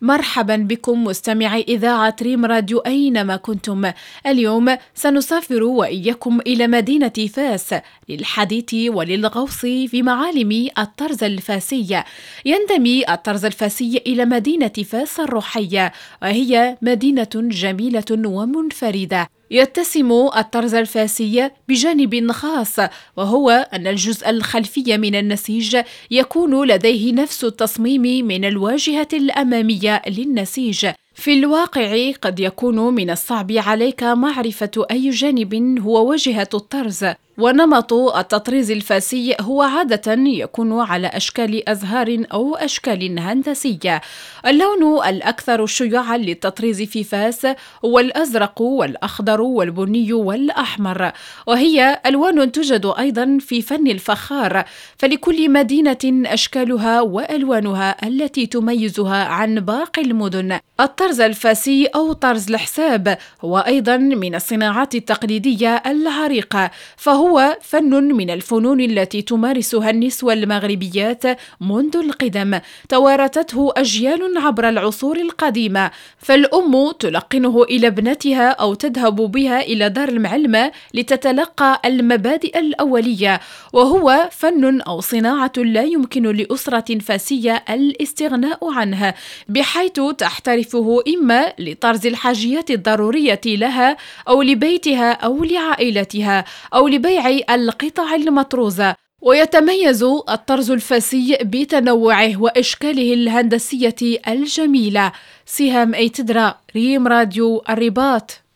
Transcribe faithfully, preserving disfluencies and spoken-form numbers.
مرحبا بكم مستمعي إذاعة ريم راديو أينما كنتم. اليوم سنسافر وإياكم إلى مدينة فاس للحديث وللغوص في معالم الطرز الفاسي. ينتمي الطرز الفاسي إلى مدينة فاس الروحية، وهي مدينة جميلة ومنفردة. يتسم الطرز الفاسي بجانب خاص، وهو أن الجزء الخلفي من النسيج يكون لديه نفس التصميم من الواجهة الأمامية للنسيج. في الواقع قد يكون من الصعب عليك معرفة أي جانب هو واجهة الطرز، ونمط التطريز الفاسي هو عادة يكون على أشكال أزهار أو أشكال هندسية. اللون الأكثر شيوعا للتطريز في فاس هو الأزرق والأخضر والبني والأحمر، وهي ألوان توجد أيضا في فن الفخار، فلكل مدينة أشكالها وألوانها التي تميزها عن باقي المدن. الطرز الفاسي أو طرز الحساب هو أيضا من الصناعات التقليدية العريقة، فهو فن من الفنون التي تمارسها النسوة المغربيات منذ القدم، توارثته أجيال عبر العصور القديمة، فالأم تلقنه إلى ابنتها أو تذهب بها إلى دار المعلمة لتتلقى المبادئ الأولية، وهو فن أو صناعة لا يمكن لأسرة فاسية الاستغناء عنه، بحيث تحترفه إما لطرز الحاجيات الضرورية لها أو لبيتها أو لعائلتها أو لبيع القطع المطروزة. ويتميز الطرز الفاسي بتنوعه وأشكاله الهندسية الجميلة. سهام أيتدرا، ريم راديو الرباط.